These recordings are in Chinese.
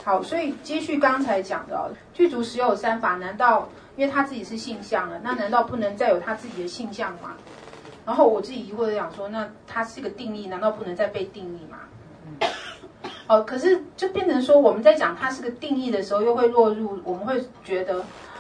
好，所以接续刚才讲的具足实有三法，难道因为他自己是性相了，那难道不能再有他自己的性相吗？然后我自己疑惑的讲说，那它是个定义，难道不能再被定义吗？可是就变成说，我们在讲它是个定义的时候，又会落入我们会觉得，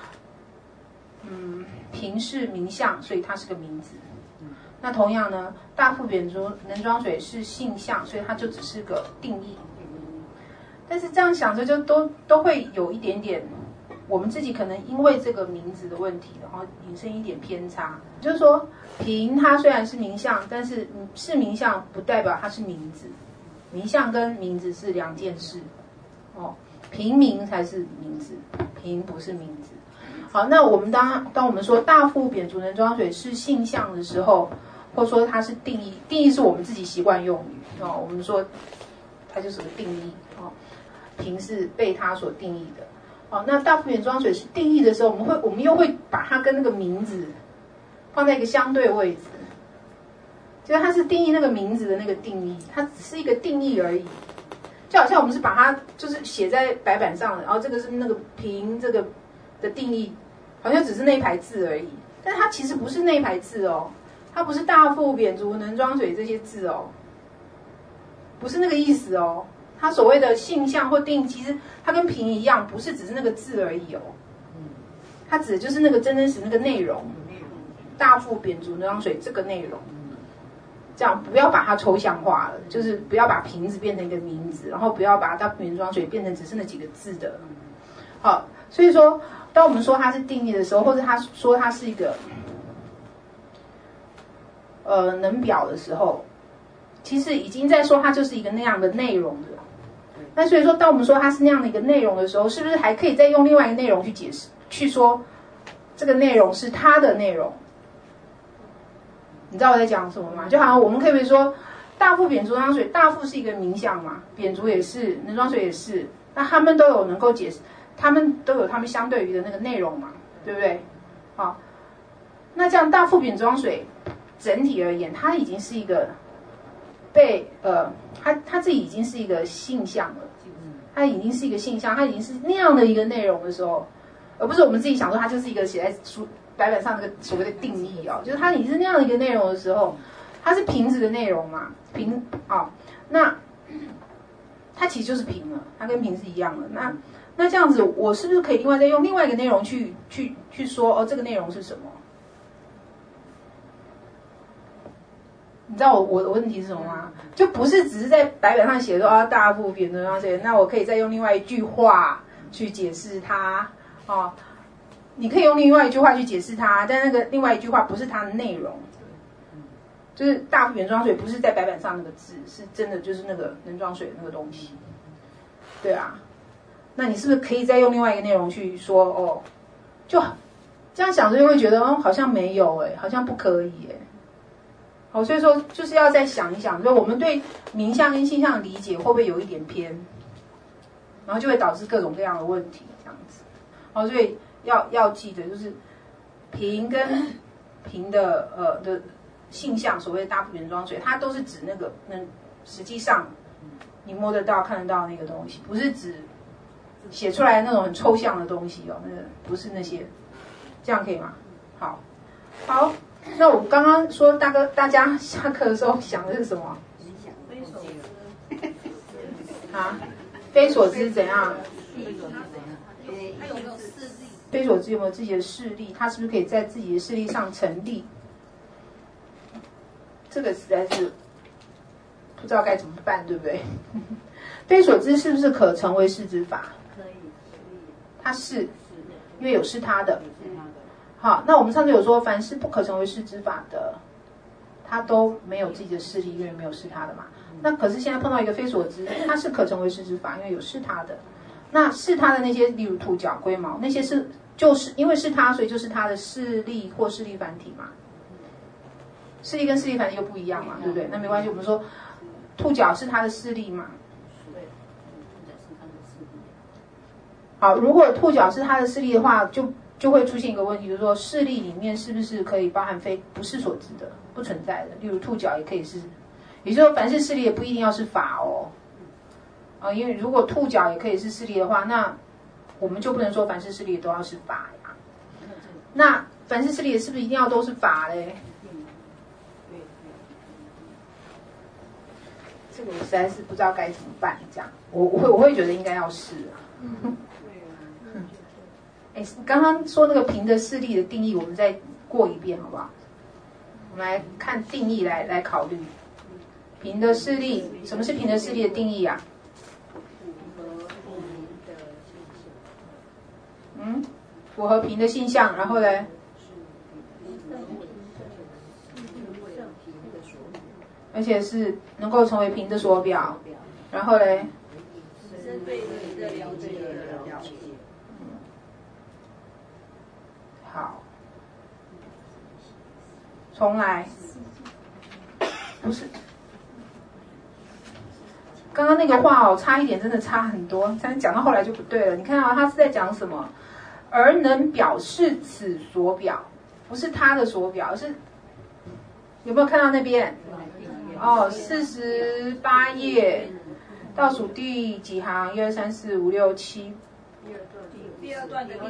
瓶是名相，所以它是个名字。那同样呢，大腹扁足能装水是性相，所以它就只是个定义。但是这样想着就都会有一点点，我们自己可能因为这个名字的问题，然后引申一点偏差。就是说，瓶它虽然是名相，但是是名相不代表它是名字。名相跟名字是两件事，瓶名才是名字，瓶不是名字。好，那我们当我们说大腹扁足能装水是性相的时候，或者说它是定义，定义是我们自己习惯用语我们说它就是个定义瓶是被它所定义的。那大腹扁装水是定义的时候，我们又会把它跟那个名字放在一个相对位置。就是它是定义那个名字的那个定义，它只是一个定义而已，就好像我们是把它就是写在白板上的，然后这个是那个瓶这个的定义，好像只是那一排字而已，但它其实不是那一排字它不是大腹扁足能装水这些字不是那个意思它所谓的性相或定义，其实它跟瓶一样，不是只是那个字而已它指的就是那个真真实那个内容，大腹扁足能装水这个内容。这样不要把它抽象化了，就是不要把瓶子变成一个名字，然后不要把大腹扁足装水变成只是那几个字的。好，所以说当我们说它是定义的时候，或者他说它是一个能表的时候，其实已经在说它就是一个那样的内容的。那所以说当我们说它是那样的一个内容的时候，是不是还可以再用另外一个内容去解释，去说这个内容是它的内容？你知道我在讲什么吗？就好像我们可以说大腹扁足能装水，大腹是一个名相嘛，扁足也是，能装水也是，那他们都有能够解释，他们都有他们相对于的那个内容嘛，对不对？好，那这样大腹扁足装水整体而言，它已经是一个被它自己已经是一个性相了，它已经是一个性相，它已经是那样的一个内容的时候，而不是我们自己想说它就是一个写在白板上那个所谓的定义就是它已经是那样的一个内容的时候，它是瓶子的内容嘛，瓶那它其实就是瓶了，它跟瓶是一样的。那这样子，我是不是可以另外再用另外一个内容去说这个内容是什么？你知道我的问题是什么吗？就不是只是在白板上写说大腹扁足装水，那我可以再用另外一句话去解释它你可以用另外一句话去解释它，但那个另外一句话不是它的内容，就是大腹扁足装水不是在白板上那个字，是真的就是那个能装水的那个东西，对啊，那你是不是可以再用另外一个内容去说就这样想着就会觉得好像没有好像不可以所以说就是要再想一想，说我们对名相跟性相的理解会不会有一点偏，然后就会导致各种各样的问题这样子所以要记得，就是瓶跟瓶的性相，所谓的大腹扁足装水，它都是指那个实际上你摸得到看得到那个东西，不是指写出来那种很抽象的东西那个不是那些，这样可以吗？好，那我刚刚说大家下课的时候想的是什么？非所知怎样？非所知有没有自己的势力？他是不是可以在自己的势力上成立？这个实在是不知道该怎么办，对不对？非所知是不是可成为是之法？可以，它是，因为有是他的。好，那我们上次有说，凡是不可成为是之法的，他都没有自己的势力，因为没有是他的嘛。那可是现在碰到一个非所知，它是可成为是之法，因为有是他的。那是他的那些，例如兔角、龟毛，那些就是因为是他，所以就是他的势力或势力繁体嘛。势力跟势力繁体又不一样嘛，对不对？那没关系，我们说兔角是他的势力嘛。好，如果兔角是他的势力的话，就会出现一个问题，就是说势力里面是不是可以包含不是所知的、不存在的？例如兔角也可以是，也就是说凡是势力也不一定要是法因为如果兔角也可以是势力的话，那我们就不能说凡是势力都要是法呀。那凡是势力是不是一定要都是法嘞？这个我实在是不知道该怎么办，这样我会觉得应该要是刚刚说那个平的势力的定义，我们再过一遍好不好？我们来看定义来考虑平的势力。什么是平的势力的定义啊？符合平的性相，然后嘞，而且是能够成为平的所表，然后嘞，好，重来，不是，刚刚那个话差一点，真的差很多，但讲到后来就不对了。你看他是在讲什么？而能表示此所表，不是他的所表，而是有没有看到那边？48页倒数第几行？1、2、3、4、5、6、7。 第二段的第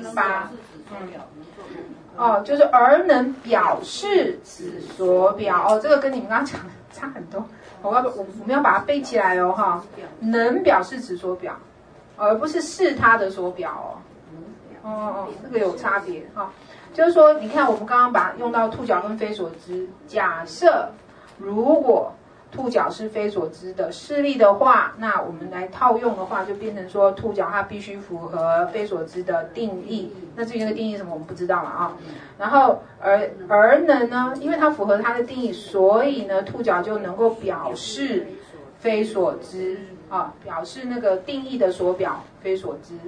8。就是而能表示此所表。这个跟你们刚刚讲的差很多。我们要把它背起来哈。能表示此所表，而不是是他的所表这个有差别就是说，你看我们刚刚把它用到兔角跟非所知，假设如果兔角是非所知的势力的话，那我们来套用的话，就变成说兔角它必须符合非所知的定义。那至于那个定义是什么，我们不知道了然后而能呢，因为它符合它的定义，所以呢，兔角就能够表示非所知表示那个定义的所表非所知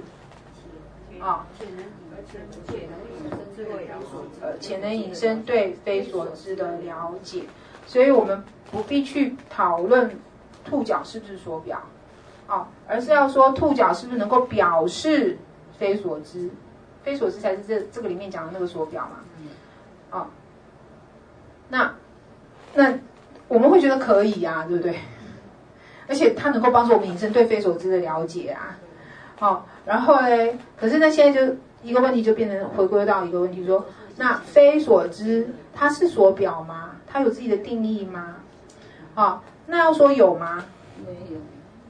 且能引申对非所知的了解。所以我们不必去讨论兔角是不是所表而是要说兔角是不是能够表示非所知，非所知才是这个里面讲的那个所表嘛那我们会觉得可以对不对？而且它能够帮助我们引申对非所知的了解然后呢，可是呢，现在就一个问题就变成回归到一个问题说，那非所知它是所表吗？它有自己的定义吗？那要说有吗？ 没有。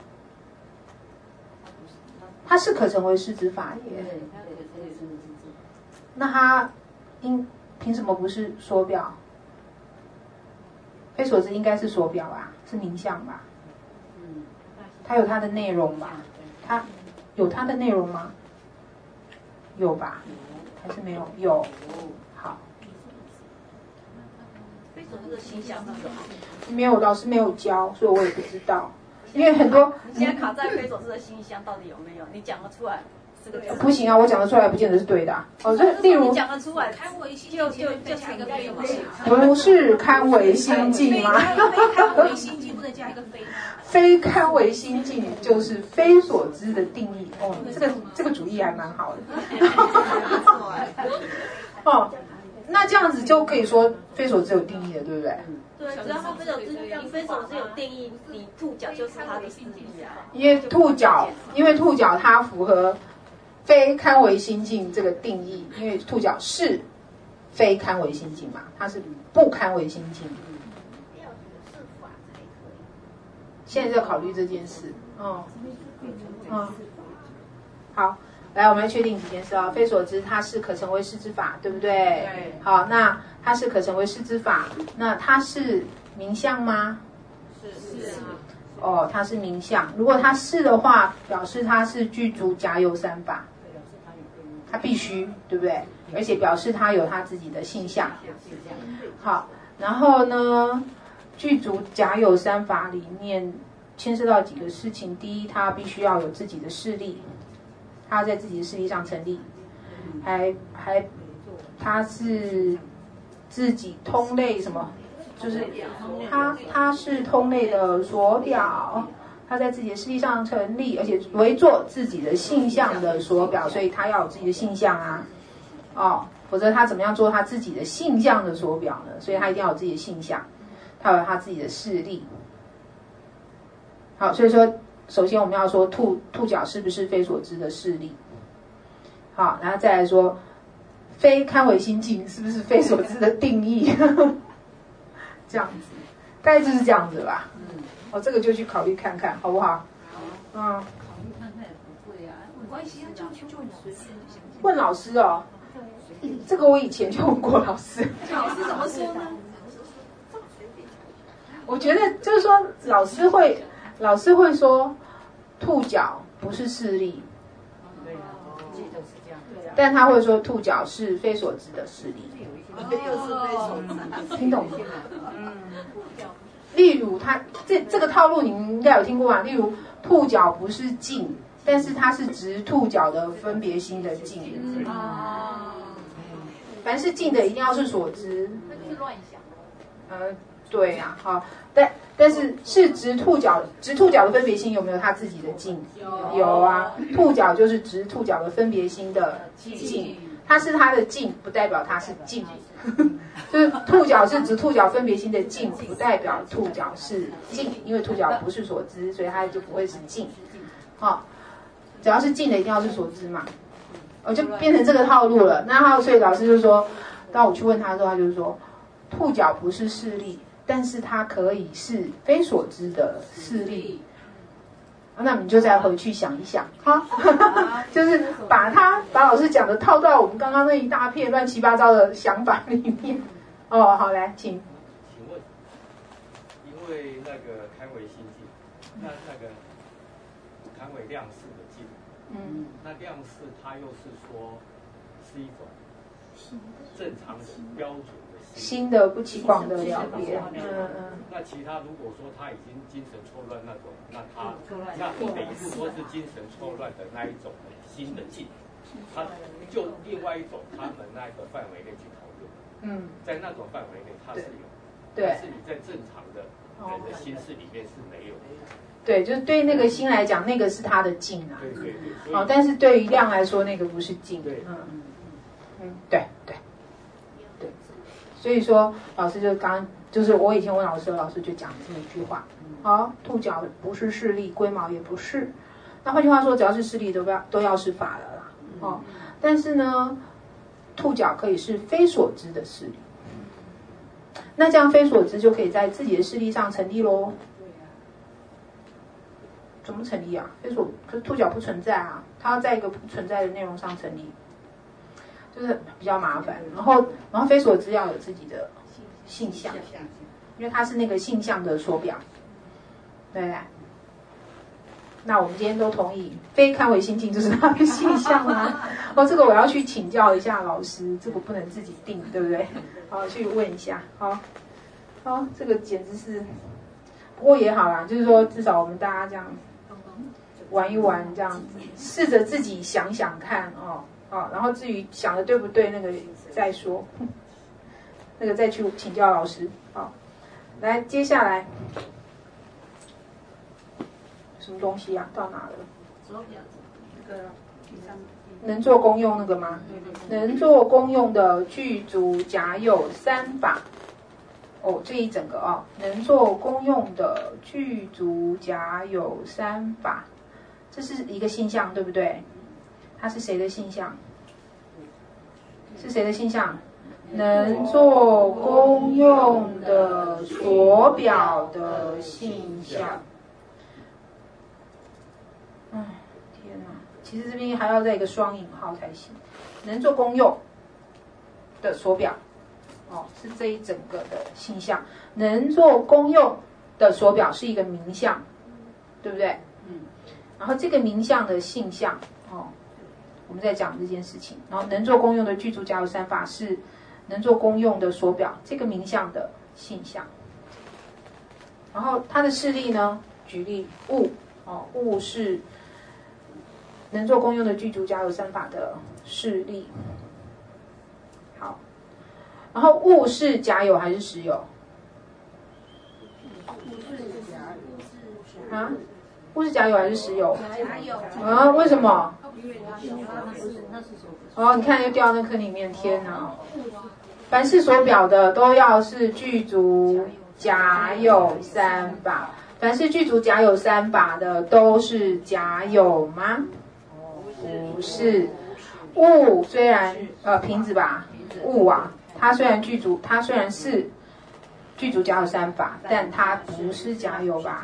它是可成为事之法耶。那它凭什么不是所表？非所知应该是所表吧，是名相吧？它有它的内容吧？它有它的内容吗？有吧？还是没有？有。好。 非所知的形象是什么？ 没有，老师没有教，所以我也不知道。因为很多你现在卡在非所知的形象到底有没有？你讲得出来？这个不行啊，我讲得出来不见得是对的例如你讲得出来，就加一个非嘛？ 不是堪为心境吗？ 堪为心境不能加一个非。 非堪为心境就是非所知的定义这个主意还蛮好的那这样子就可以说非所知有定义了，对不对？ 对，只要他非所知，你非所知有定义，你兔角就是他的势力因为兔角它符合非堪为心境这个定义，因为兔角是非堪为心境嘛，它是不堪为心境。现在在考虑这件事，好，来，我们来确定几件事非所知它是可成为事之法，对不对？ 对。 好，那它是可成为事之法，那它是名相吗？ 是它是名相。如果它是的话，表示它是具足假有三法，它必须，对不对？而且表示它有它自己的性相。好，然后呢，具足假有三法里面牵涉到几个事情。第一，它必须要有自己的势力，它在自己的势力上成立，它是自己通类什么？就是它是通类的所表，它在自己的势力上成立，而且为做自己的性相的所表，所以它要有自己的性相否则他怎么样做他自己的性相的所表呢？所以他一定要有自己的性相，他有他自己的势力。好，所以说首先我们要说兔角是不是非所知的势力？好，然后再来说非堪为心境是不是非所知的定义？这样子，大概就是这样子吧。这个就去考虑看看，好不好？考虑看看也不会啊，没关系啊，就很随便。 问老师哦，这个我以前就问过老师。 老师怎么说呢？ 我觉得就是说，老师会说，兔角不是势力，但他会说兔角是非所知的势力。听懂吗？例如他这个套路你们应该有听过吧？例如兔角不是境，但是它是指兔角的分别心的境。凡是境的一定要是所知。 那就是乱想。 对呀，好，但是直兔角的分别心有没有他自己的境？有啊，兔角就是直兔角的分别心的境，它是它的境，不代表它是境。就是兔角是直兔角分别心的境，不代表兔角是境，因为兔角不是所知，所以它就不会是境。好，只要是境的一定要是所知嘛，就变成这个套路了。那所以老师就说，当我去问他的时候，他就说，兔角不是势力，但是它可以是非所知的势力。那你就再回去想一想哈，就是把老师讲的套到我们刚刚那一大片乱七八糟的想法里面。好，来，请问，因为那个堪为心境，那个堪为量事的境，那量事它又是说是一种正常的标准的心的不起广的了别。 那其他如果说他已经精神错乱那种，那等于是说是精神错乱的那一种新的境，他就另外一种他们那个范围内去讨论。在那种范围内它是有，但是你在正常的人的心事里面是没有的。 对，就是对那个心来讲，那个是他的境啊。 对。 但是对于量来说，那个不是境。对。所以说，老师就是我以前问老师，老师就讲这么一句话：好，兔角不是势力，龟毛也不是。那换句话说，只要是势力，都要是法了啦。但是呢，兔角可以是非所知的势力。那这样非所知就可以在自己的势力上成立咯。怎么成立啊？可是兔角不存在啊，它要在一个不存在的内容上成立，就是比较麻烦。然后非所知要有自己的性相，因为它是那个性相的所表，对不对？那我们今天都同意，非堪为心境就是它的性相啊。这个我要去请教一下老师，这个不能自己定，对不对？好，去问一下。好，这个简直是，不过也好啦，就是说至少我们大家这样玩一玩，这样子试着自己想想看然后至于想的对不对，那个再说，那个再去请教老师。好，来接下来。什么东西啊？到哪了？ 手表这个能做公用那个吗？能做公用的具足假有三法。这一整个能做公用的具足假有三法，这是一个性相，对不对？它是谁的性相？是谁的性相？能做公用的所表的性相。天哪！其实这边还要再一个双引号才行。能做公用的所表，是这一整个的性相。能做公用的所表是一个名相，对不对？然后这个名相的性相，我们在讲这件事情。然后能做公用的具足假有三法是能做公用的所表，这个名相的性相。然后它的势力呢？举例物，物是能做公用的具足假有三法的势力。好，然后物是假有还是实有？物是假有还是实有？假有。为什么？你看又掉那坑里面，天哪！凡是所表的都要是具足假有三法。 凡是具足甲有三法的，都是甲有吗？不是。物虽然瓶子吧，物啊，它虽然是具足甲有三法，但它不是甲有吧？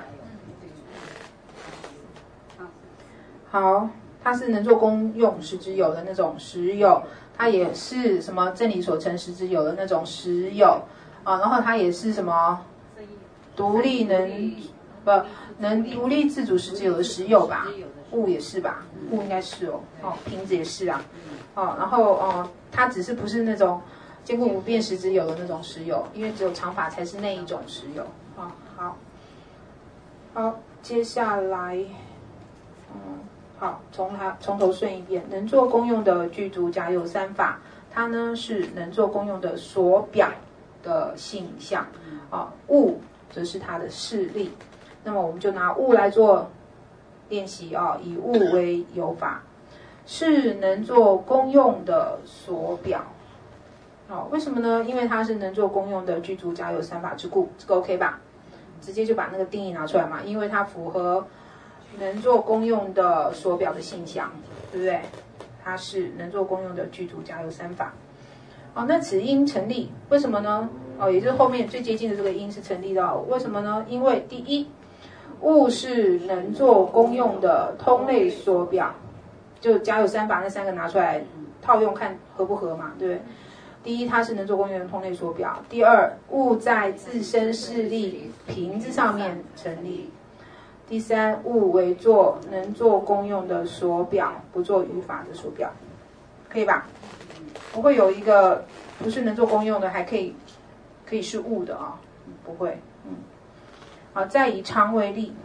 好，它是能做功用实之有的那种实有，它也是什么正理所成实之有的那种实有啊，然后它也是什么独立能独立自主实之有的实有吧？物也是吧？物应该是瓶子也是啊，然后它只是不是那种坚固不变实之有的那种实有，因为只有常法才是那一种实有啊。好，接下来好，从头顺一遍。能做功用的具足甲有三法，它呢是能做功用的所表的性相物则是它的事例。那么我们就拿物来做练习以物为有法，是能做功用的所表。为什么呢？因为它是能做功用的具足甲有三法之故，这个 OK 吧？直接就把那个定义拿出来嘛，因为它符合能做功用的所表的性相，对不对？它是能做功用的具足甲有三法。那此因成立，为什么呢？也就是后面最接近的这个因是成立的为什么呢？因为第一，物是能做功用的通类所表，就甲有三法那三个拿出来套用看合不合嘛，对不对？第一，它是能做功用的通类所表；第二，物在自身势力瓶子上面成立；第三，物为能做功用的所表，不做语法的所表，可以吧？不会有一个不是能做功用的，还可以是物的不会。好，再以常为例，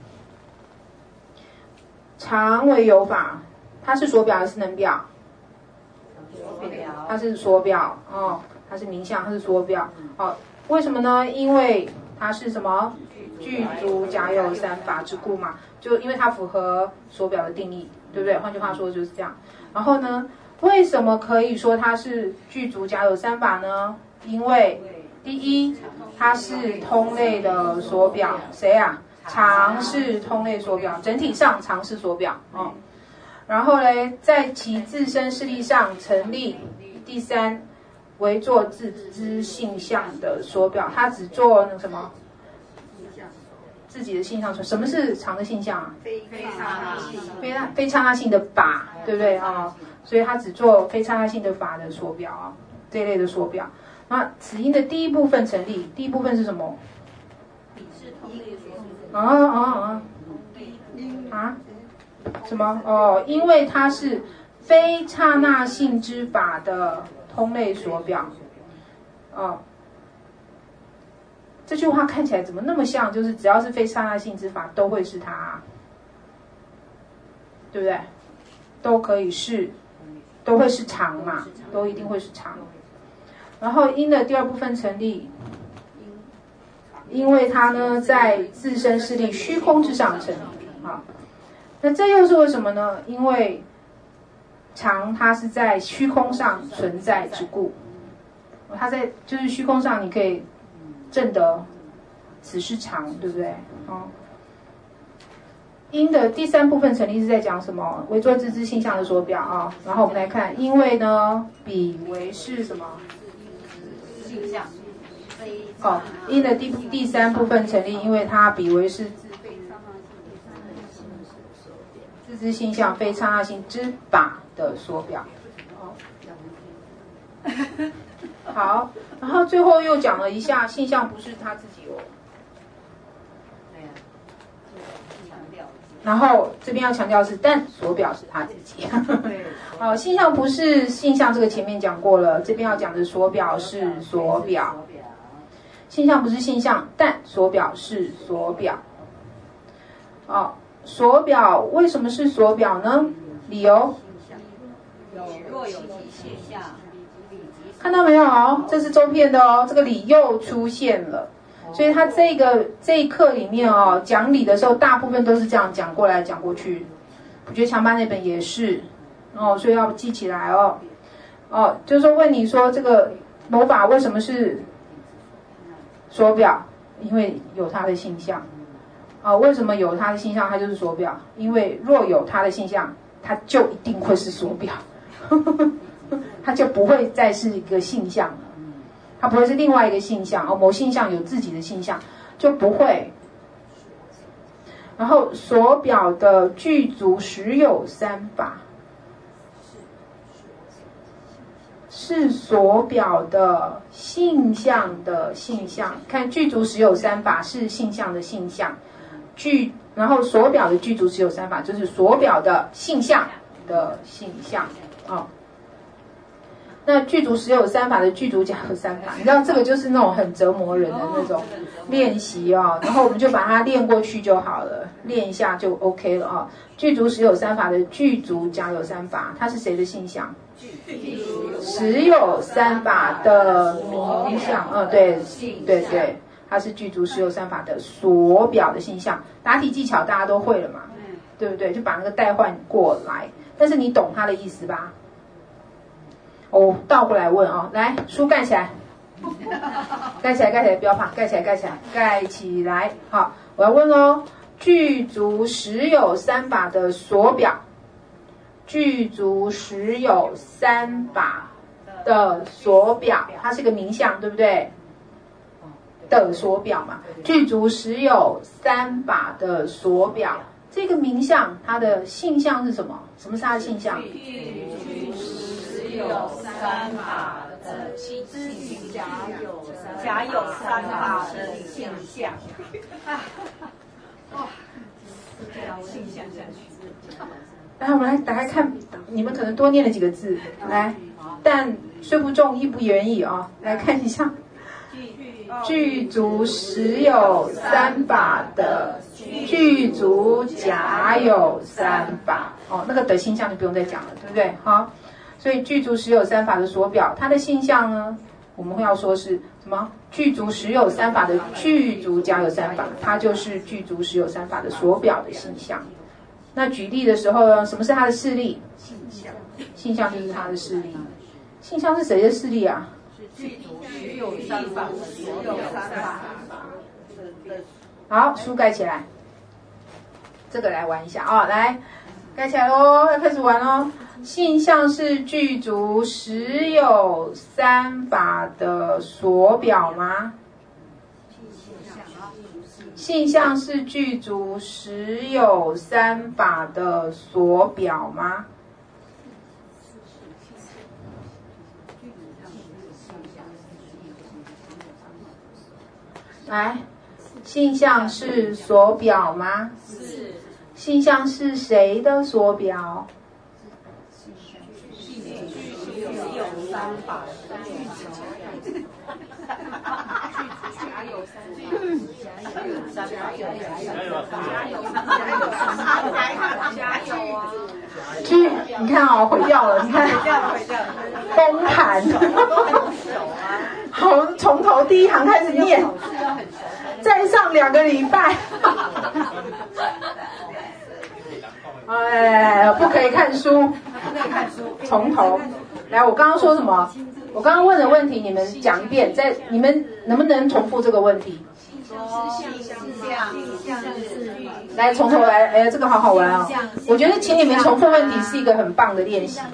常为有法，它是所表还是能表？它是所表它是名相，它是所表为什么呢？因为它是什么？具足甲有三法之故嘛，就因为它符合所表的定义，对不对？换句话说就是这样。然后呢，为什么可以说它是具足甲有三法呢？因为第一，它是通类的所表，谁啊？常是通类所表，整体上常是所表然后呢，在其自身势力上成立。第三，为做自知性相的所表，它只做那什么？自己的性相。什么是常的性相啊？ 非刹那性， 非刹那性的法，对不对所以它只做非刹那性的法的所表这一类的所表。那此因的第一部分成立，第一部分是什么？什么？因为它是非刹那性之法的通类所表。这句话看起来怎么那么像？就是只要是非刹那性之法，都会是它对不对？都可以是，都会是常嘛，都一定会是常。然后因的第二部分成立，因为它呢在自身势力虚空之上成立那这又是为什么呢？因为常它是在虚空上存在之故，它在就是虚空上，你可以证得此是常，对不对？因的第三部分成立是在讲什么？为做自知性相的所表然后我们来看，因为呢彼为是什么？ 性相。 因的第三部分成立，因为它彼为是自知性相非刹那性之法的所表。好，然后最后又讲了一下性相不是他自己然后这边要强调是，但所表是他自己。好，性相不是性相，这个前面讲过了。这边要讲的所表是所表，性相不是性相，但所表是所表。所表为什么是所表呢？理由若有其现象， 看到没有？这是周遍的这个理又出现了。所以他这一课里面讲理的时候，大部分都是这样讲过来讲过去。我觉得强班那本也是所以要记起来就是说问你说这个某法为什么是所表？因为有它的性相。 为什么有它的性相，它就是所表？因为若有它的性相，它就一定会是所表，它就不会再是一个性相了，它不会是另外一个性相某性相有自己的性相，就不会。然后所表的具足实有三法，是所表的性相的性相。看具足实有三法是性相的性相，然后所表的具足实有三法就是所表的性相的性相那具足实有三法的具足假有三法，你知道这个就是那种很折磨人的那种练习然后我们就把它练过去就好了，练一下就 OK 了具足实有三法的具足假有三法，它是谁的性相？实有三法的名相对，它是具足实有三法的所表的性相。答题技巧大家都会了嘛，对不对？就把那个代换过来，但是你懂它的意思吧？倒过来问来，书盖起来，盖起来，不要怕，盖起来。好，我要问咯，具足实有三法的所表，具足实有三法的所表，它是个名相，对不对？的所表嘛，具足实有三法的所表，这个名相它的性相是什么？什么是它的性相？ 有三法的性相， 假有三法的性相。 性相下去。 来，我们来打开看，你们可能多念了几个字，来，但虽不中，亦不远矣来看一下，具足实有三法的具足假有三法那个的性相就不用再讲了，对不对？好。所以具足实有三法的所表，它的性相呢，我们会要说是什么？具足实有三法的具足假有三法，它就是具足实有三法的所表的性相。那举例的时候呢，什么是它的事例？性相就是它的事例。性相是谁的事例啊？ 具足实有三法的所有三法。 好，书盖起来，这个来玩一下来，盖起来咯，要开始玩咯。性相是具足实有三法的所表吗？性相是具足实有三法的所表吗？来，性相是所表吗？ 是。 性相是谁的所表？ 有三法的你看毁掉了，你看崩盘，好，从头第一行开始念，再上2个礼拜。不可以看书，从头来。我刚刚说什么？我刚刚问的问题，你们讲一遍，你们能不能重复这个问题？来，从头来。这个好好玩我觉得请你们重复问题是一个很棒的练习。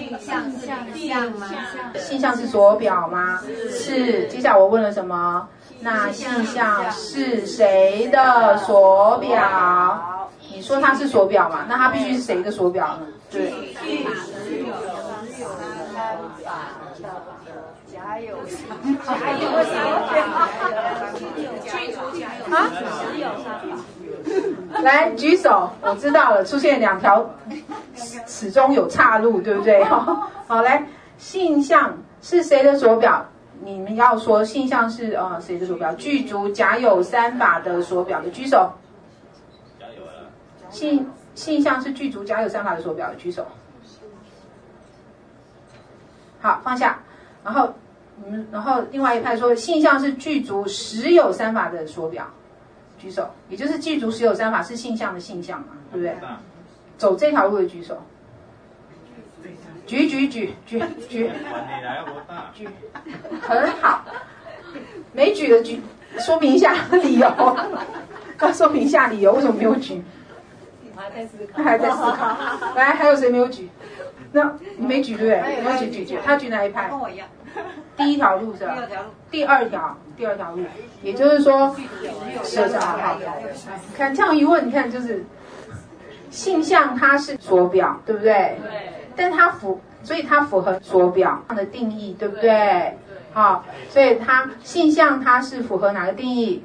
性相是所表吗？是。接下来我问了什么？那性相是谁的所表？你说它是所表嘛？那它必须是谁的所表呢？对。来举手，我知道了，出现2条，始终有岔路，对不对？好，来，性相是谁的所表？你们要说性相是谁的所表？具足假有三法的所表的举手。性相是具足假有三法的所表的举手。好，放下。然后另外一派说性相是具足实有三法的所表，举手。也就是具足实有三法是性相的性相嘛，对不对？走这条路的举手。举，很好。没举的举， 说明一下理由，要说明一下理由，为什么没有举？还在思考。来，还有谁没有举？那你没举对不对？你要举。他举哪一派？ 跟我一样。 第一条路是吧？第二条路，也就是说，是好。看这样一问，你看就是性相它是所表，对不对？对。但它所以它符合所表的定义，对不对？好，所以它性相它是符合哪个定义？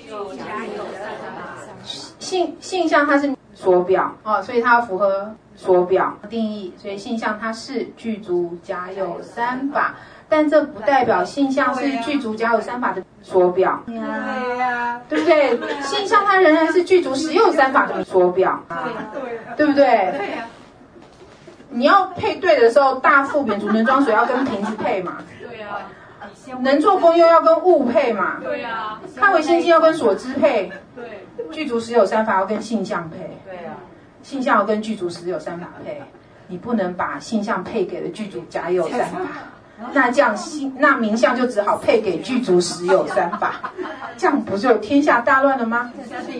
性相它是所表哦，所以它符合所表定义，所以性相它是具足甲有三法，但这不代表性相是具足甲有三法的所表，对呀，对不对？性相它仍然是具足实有三法的所表，对不对？对呀。你要配对的时候，大腹扁足能装水要跟瓶子配嘛？对呀。能做功用要跟物配嘛？对呀。看为心经要跟所知配，对。具足实有三法要跟性相配，对呀。性相要跟具足实有三法配，你不能把性相配给了具足甲有三法，那这样那名相就只好配给具足实有三法，这样不就天下大乱了吗？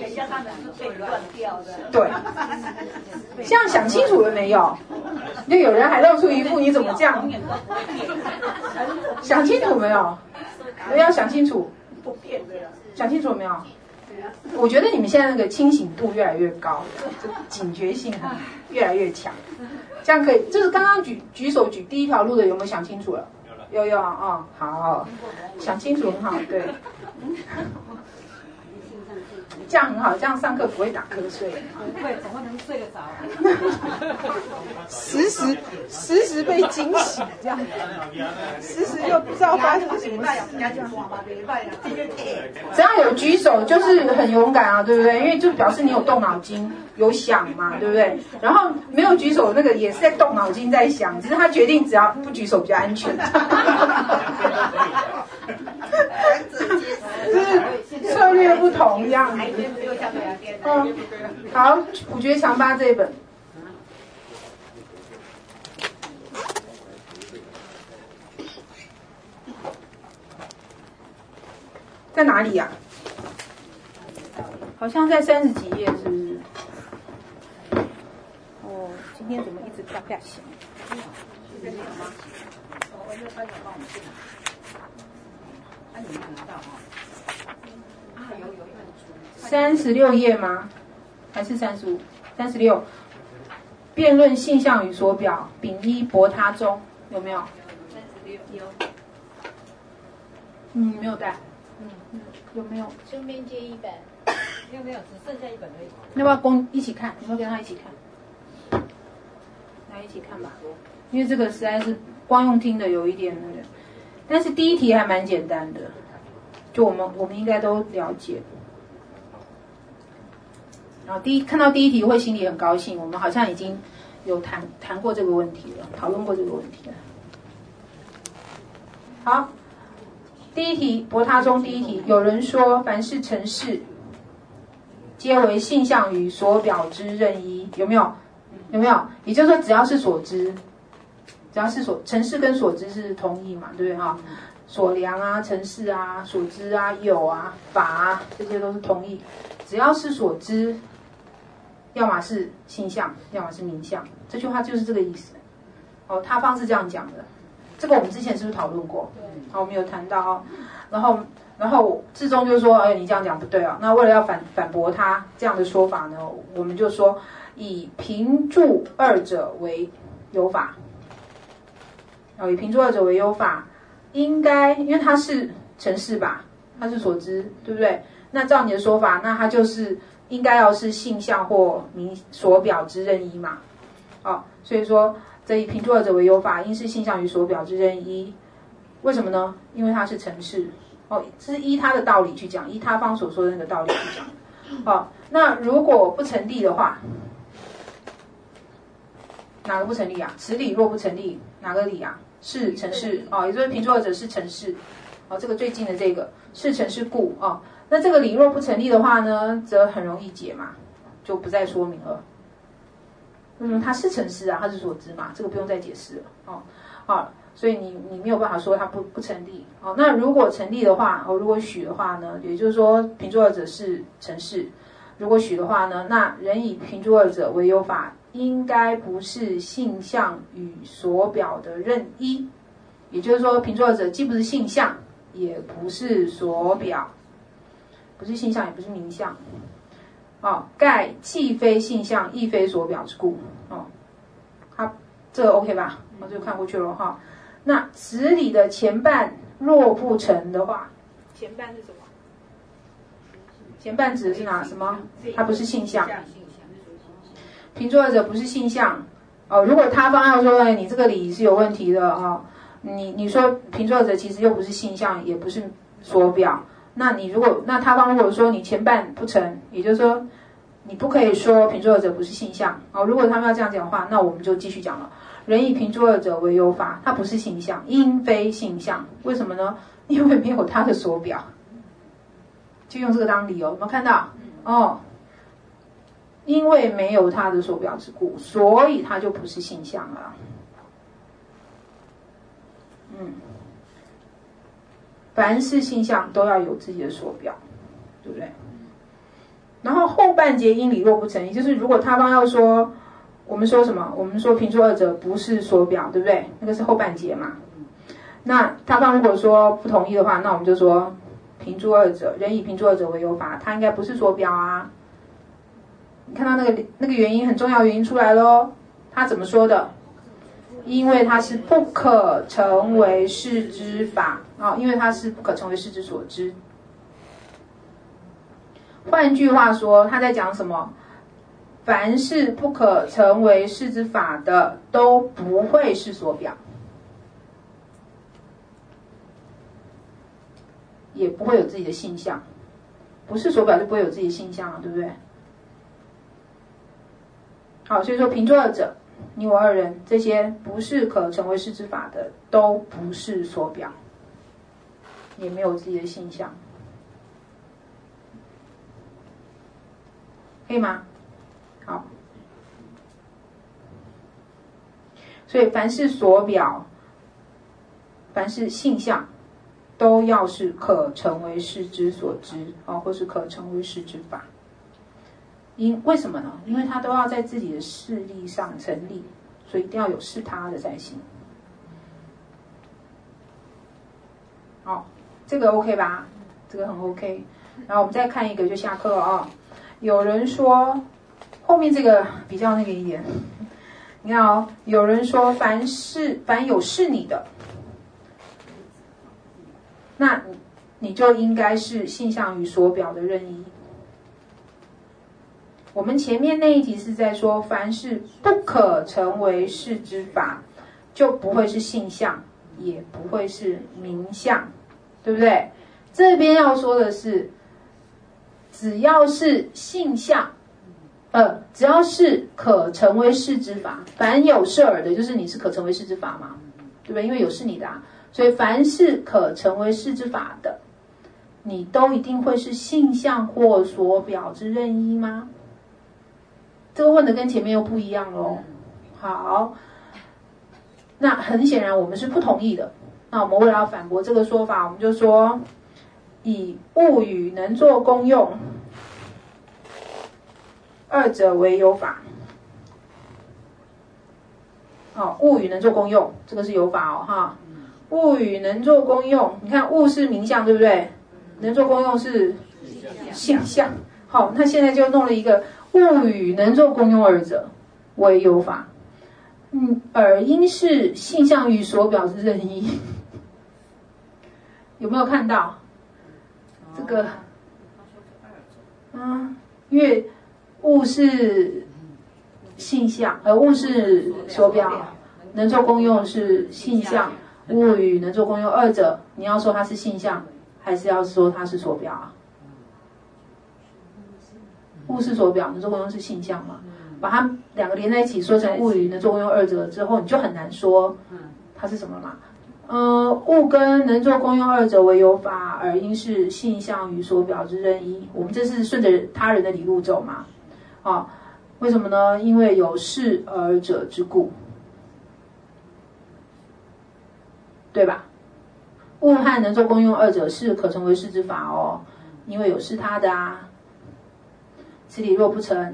对，这样想清楚了没有？就有人还露出一副你怎么这样？想清楚没有？要想清楚，想清楚没有？我觉得你们现在那个清醒度越来越高，警觉性越来越强，这样可以。就是刚刚举手举第一条路的有没有想清楚了？有啊，哦，好，想清楚很好，对。这样很好，这样上课不会打瞌睡。 不会，总会能睡得着。 时时被惊喜，这样，时又不知道发生什么事。只要有举手，就是很勇敢啊，对不对？因为就表示你有动脑筋，有想嘛，对不对？然后没有举手，那个也是在动脑筋在想，只是他决定只要不举手比较安全。就是策略不同这样子。好，普觉强八这一本。在哪里呀？好像在30几页，是不是？哦，今天怎么一直跳下行？36页吗？还是35？ 36。辩论性相与所表，丙一博他中，有没有？36有。没有带。有没有？ 顺便借一本。没有，只剩下一本而已。 要不要一起看？有没有跟他一起看？来一起看吧，因为这个实在是光用听的有一点那个，但是第一题还蛮简单的，就我们应该都了解。然后看到第一题会心里很高兴，我们好像已经有谈过这个问题了，讨论过这个问题了。好，第一题博他中第一题，有人说凡是成事，皆为性相与所表之任一，有没有？有没有？也就是说，只要是所知，只要是成事跟所知是同义嘛，对不对哈？所量啊、成事啊、所知啊、有啊、法啊，这些都是同义。只要是所知，要么是性相，要么是名相。这句话就是这个意思。哦，他方是这样讲的。这个我们之前是不是讨论过？好，我们有谈到哦。然后志忠就说：“哎，你这样讲不对啊。”那为了要反驳他这样的说法呢，我们就说以平注二者为有法。以平注二者为有法，应该因为它是成事吧，它是所知，对不对？那照你的说法，那它就是应该要是性相或名所表之任一嘛。所以说这以平注二者为有法，应是性相与所表之任一。为什么呢？因为它是成事。这是依他的道理去讲，依他方所说的那个道理去讲。那如果不成立的话，哪个不成立啊？此理若不成立，哪个理啊？是成事也就是平注二者是成事。这个最近的这个是成事故那这个理若不成立的话呢，则很容易解嘛，就不再说明了。它是成事啊，它是所知嘛，这个不用再解释了。 所以你没有办法说它不成立。哦，那如果成立的话，如果许的话呢，也就是说平诸二者是成事。如果许的话呢，那人以平诸二者为有法，应该不是性相与所表的任一。也就是说，平诸二者既不是性相，也不是所表，不是性相，也不是名相。盖既非性相，亦非所表之故。这个 OK 吧？我就看过去了哈。那此理的前半若不成的话，前半是什么？前半指的是哪什么？它不是性相。平诸二者不是性相。如果他方要说，你这个理是有问题的啊，你说平诸二者其实又不是性相，也不是所表，那他方如果说你前半不成，也就是说你不可以说平诸二者不是性相。如果他们要这样讲的话，那我们就继续讲了。人以平诸二者为有法，它不是性相，应非性相。为什么呢？因为没有它的所表，就用这个当理由。有没有看到？因为没有它的所表之故，所以它就不是性相了。凡是性相都要有自己的所表，对不对？然后后半节因理若不成，也就是如果他方要说，我们说什么？我们说平诸二者不是所表，对不对？那个是后半节嘛。那他方如果说不同意的话，那我们就说平诸二者，人以平诸二者为有法，它应该不是所表啊。你看到那个原因，很重要原因出来咯。他怎么说的？因为它是不可成为世之法因为它是不可成为世之所知。换句话说，他在讲什么？凡是不可成为世之法的，都不会是所表，也不会有自己的性相。不是所表就不会有自己的性相对不对？好，所以说平诸二者，你我二人这些不是可成为世之法的，都不是所表，也没有自己的性相，可以吗？好，所以凡是所表，凡是性相，都要是可成为世之所知或是可成为世之法。为什么呢？因为它都要在自己的势力上成立，所以一定要有是他的才行。这个 OK 吧？这个很 OK。然后我们再看一个就下课了有人说后面这个比较那个一点，你看有人说凡有是你的，那你就应该是性相与所表的任一。我们前面那一题是在说，凡是不可成为世之法，就不会是性相，也不会是名相，对不对？这边要说的是，只要是性相，只要是可成为世之法，凡有是耳的，就是你是可成为世之法嘛，对不对？因为有是你的所以凡是可成为世之法的，你都一定会是性相或所表之任一吗？这个问的跟前面又不一样咯。好，那很显然我们是不同意的。那我们为了要反驳这个说法，我们就说，以物与能作功用二者为有法。物与能作功用，这个是有法物与能作功用，你看物是名相，对不对？能作功用是性相。好，那现在就弄了一个物与能作功用二者为有法，而应是性相与所表之任一。有没有看到这个？因为物是性相，而物是所表，能作功用是性相。物与能作功用二者，你要说它是性相，还是要说它是所表物是所表，能作功用是性相嘛？把它两个连在一起，说成物与能作功用二者之后，你就很难说它是什么嘛。物跟能作功用二者为有法，而应是性相与所表之任一。我们这是顺着他人的理路走嘛。为什么呢？因为有是而者之故。 对吧？物和能作功用二者是可成为是之法哦，因为有是他的啊。此理若不成，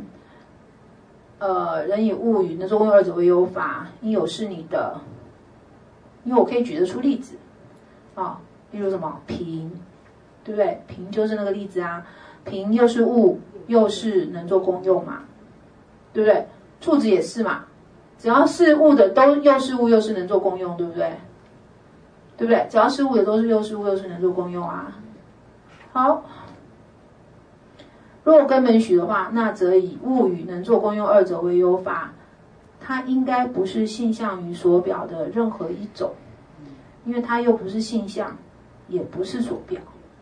人以物与能作功用二者为有法，应有是你的。因为我可以举得出例子啊，例如什么瓶，对不对？瓶就是那个例子啊，瓶又是物又是能作功用嘛，对不对？柱子也是嘛，只要是物的都又是物又是能作功用，对不对？对不对？只要是物的都是又是物又是能作功用啊。好，若根本许的话，那则以物与能作功用二者为有法，它应该不是性相与所表的任何一种，因为它又不是性相，也不是所表。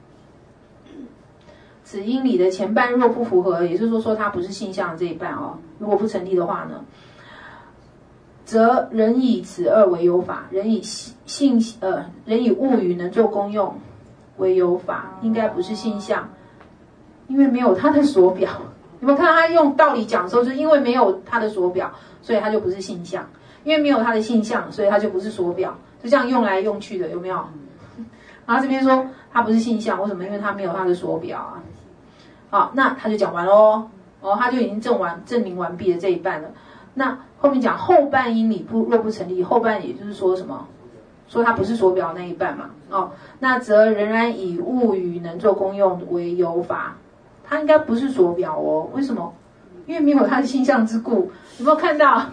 此因理的前半若不符合，也就是说它不是性相这一半哦，如果不成立的话呢，则人以此二为有法，人以物与能作功用为有法，应该不是性相，因为没有它的所表。有没有看到他用道理讲的时候，就是因为没有它的所表，所以它就不是性相；因为没有它的性相，所以它就不是所表，就这样用来用去的，有没有？然后这边说它不是性相，为什么？因为它没有它的所表啊。好，那他就讲完喽。哦，他就已经证明完毕了这一半了。那后面讲后半因理若不成立，后半也就是说什么？说它不是所表那一半嘛。哦，那则仍然以物与能作功用为有法。它应该不是所表哦，为什么？因为没有它的性相之故。有没有看到？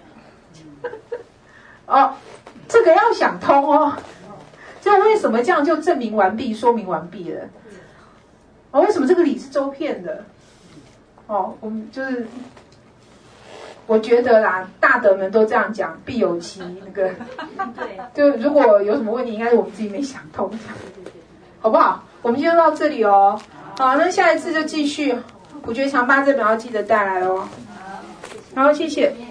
哦，这个要想通哦。就为什么这样就证明完毕、说明完毕了？哦，为什么这个理是周遍的？哦，我们就是，我觉得啦，大德们都这样讲，必有其那个。对。就如果有什么问题，应该是我们自己没想通，好不好？我们今天就到这里哦。好，那下一次就继续。我觉得强八这表要记得带来哦。好，谢谢。